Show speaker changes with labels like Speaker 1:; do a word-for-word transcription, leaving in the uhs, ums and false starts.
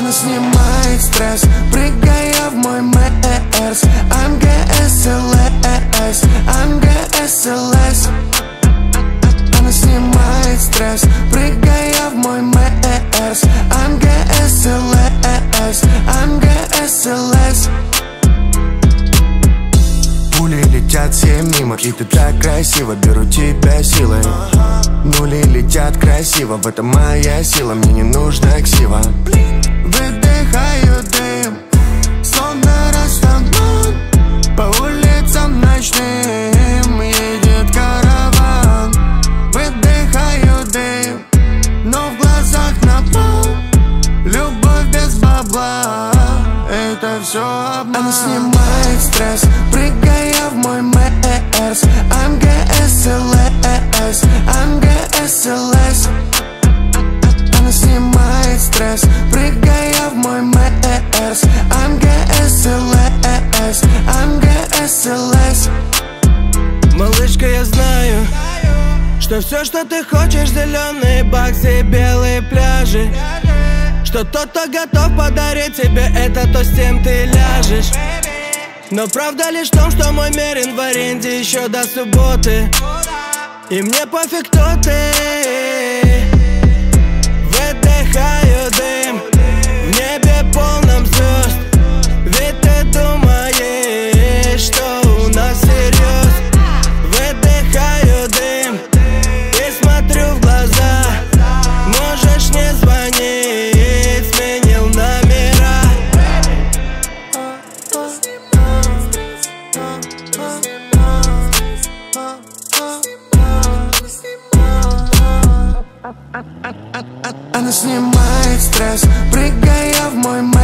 Speaker 1: Она снимает стресс, прыгая в мой Мерс. эм гэ эс эл эс, эм гэ эс эл эс. Она снимает стресс, прыгая в мой Мерс. эм гэ эс эл эс, эм гэ эс эл эс. Пули летят все мимо, и ты так красиво, беру тебя силой. Нули летят красиво, в этом моя сила, мне не нужна ксива. Выдыхаю дым, словно растаман. По улицам ночным едет караван. Выдыхаю дым, но в глазах напал. Любовь без бабла, это все обман. Она снимает стресс, прыгая в мой Мерс. эм гэ эс эл эс, эм гэ эс эл эс. Она снимает стресс, прыгая в мой Мерс. эм гэ эс эл эс, эм гэ эс эл эс.
Speaker 2: Малышка, я знаю, что все, что ты хочешь, зеленые баксы и белые пляжи. Что тот, кто готов подарить тебе это, то с тем ты ляжешь. Но правда лишь в том, что мой мерин в аренде еще до субботы. И мне пофиг, кто ты. Выдыхаю дым, в небе полном звезд. Ведь ты думаешь, что у нас всерьез. Выдыхаю дым и смотрю в глаза. Можешь не звонить, сменил номера.
Speaker 1: Она снимает стресс, прыгая в мой Мерс.